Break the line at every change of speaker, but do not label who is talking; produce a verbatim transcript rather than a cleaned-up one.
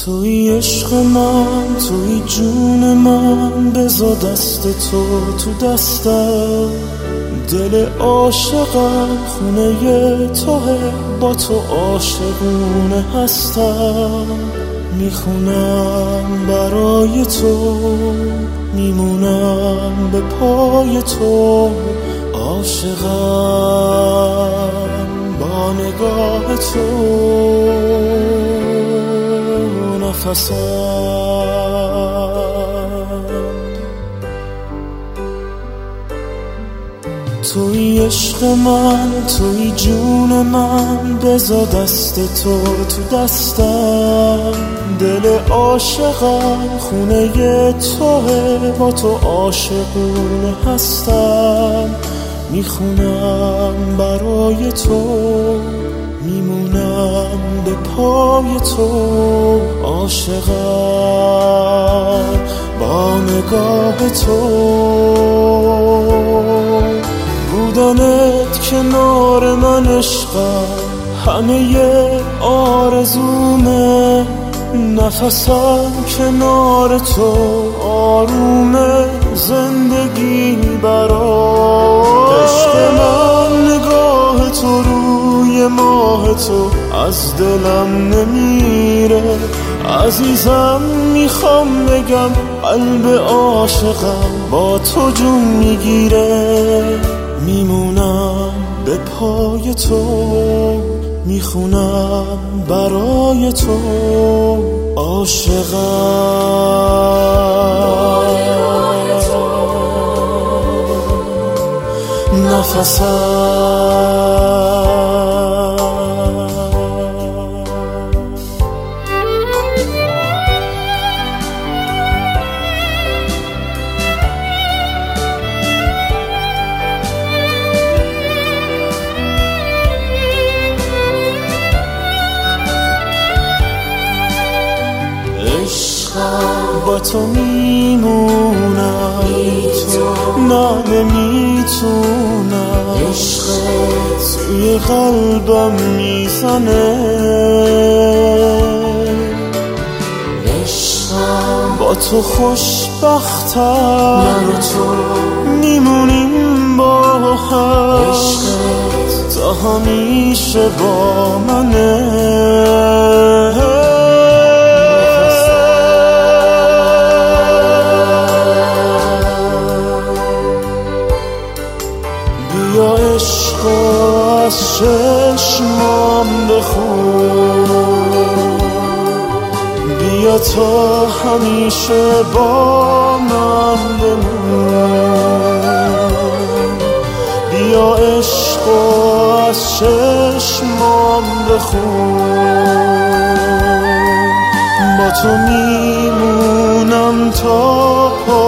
توی عشق من، توی جون من، بذار دست تو تو دستم. دل عاشقم خونه توه، با تو عاشقونه هستم. میخونم برای تو، میمونم به پای تو. عاشقم با نگاه تو، نفسم. توی عشق من، توی جون من، بذار دست تو تو دستم. دل عاشقم خونه توه، با تو عاشقونه هستم. میخونم برای تو، میمونم به پای تو. عاشقم با نگاه تو، بودنت کنار من عشقم، همه ی آرزومه. نفسم کنار تو آرومه، زندگی برام. عشق من نگاه تو روی ماه تو از دلم نمیره. عزیزم میخوام بگم قلب عاشقم با تو جون میگیره. میمونم به پای تو، میخونم برای تو. عاشقم نفسم. با تو میمونم، نه نمیتونم. عشقت توی قلبم میزنه. عشقم با تو خوشبختم، من و تو میمونیم با هم. عشقت تا همیشه با منه. بیا عشق از چشمام بخون، بیا تا همیشه با من بمون. بیا عشق از چشمام بخون، با تو میمونم تا